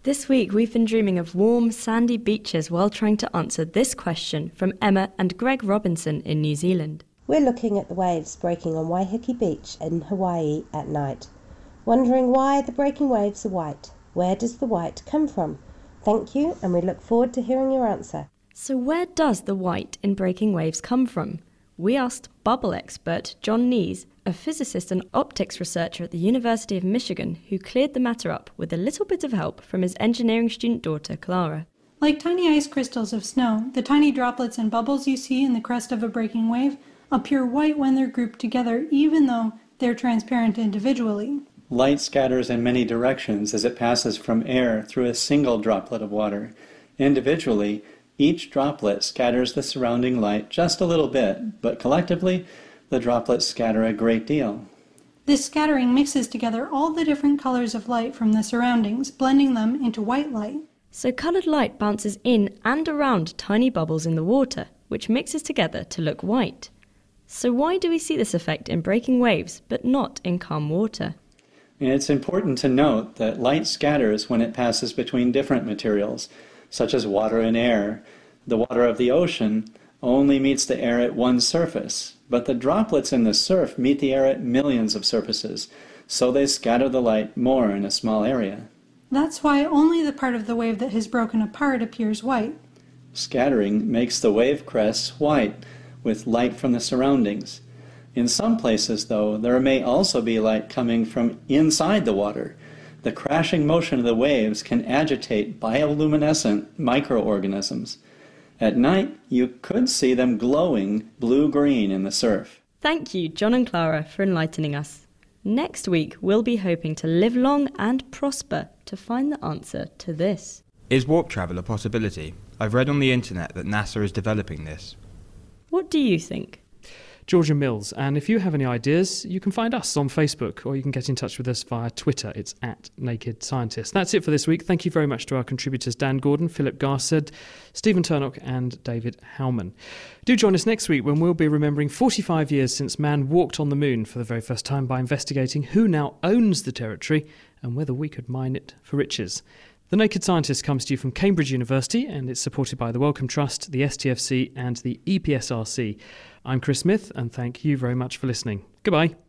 This week we've been dreaming of warm, sandy beaches while trying to answer this question from Emma and Greg Robinson in New Zealand. We're looking at the waves breaking on Waiheke Beach in Hawaii at night, wondering why the breaking waves are white. Where does the white come from? Thank you, and we look forward to hearing your answer. So where does the white in breaking waves come from? We asked bubble expert John Nees, a physicist and optics researcher at the University of Michigan, who cleared the matter up with a little bit of help from his engineering student daughter, Clara. Like tiny ice crystals of snow, the tiny droplets and bubbles you see in the crest of a breaking wave appear white when they're grouped together, even though they're transparent individually. Light scatters in many directions as it passes from air through a single droplet of water. Individually, each droplet scatters the surrounding light just a little bit, but collectively, the droplets scatter a great deal. This scattering mixes together all the different colors of light from the surroundings, blending them into white light. So coloured light bounces in and around tiny bubbles in the water, which mixes together to look white. So why do we see this effect in breaking waves, but not in calm water? And it's important to note that light scatters when it passes between different materials, such as water and air. The water of the ocean only meets the air at one surface, but the droplets in the surf meet the air at millions of surfaces, so they scatter the light more in a small area. That's why only the part of the wave that has broken apart appears white. Scattering makes the wave crests white, with light from the surroundings. In some places, though, there may also be light coming from inside the water. The crashing motion of the waves can agitate bioluminescent microorganisms. At night, you could see them glowing blue-green in the surf. Thank you, John and Clara, for enlightening us. Next week, we'll be hoping to live long and prosper to find the answer to this. Is warp travel a possibility? I've read on the internet that NASA is developing this. What do you think? Georgia Mills, and if you have any ideas, you can find us on Facebook or you can get in touch with us via Twitter. It's @NakedScientist. That's it for this week. Thank you very much to our contributors Dan Gordon, Philip Garsed, Stephen Turnock and David Howman. Do join us next week when we'll be remembering 45 years since man walked on the moon for the very first time by investigating who now owns the territory and whether we could mine it for riches. The Naked Scientist comes to you from Cambridge University and it's supported by the Wellcome Trust, the STFC and the EPSRC. I'm Chris Smith and thank you very much for listening. Goodbye.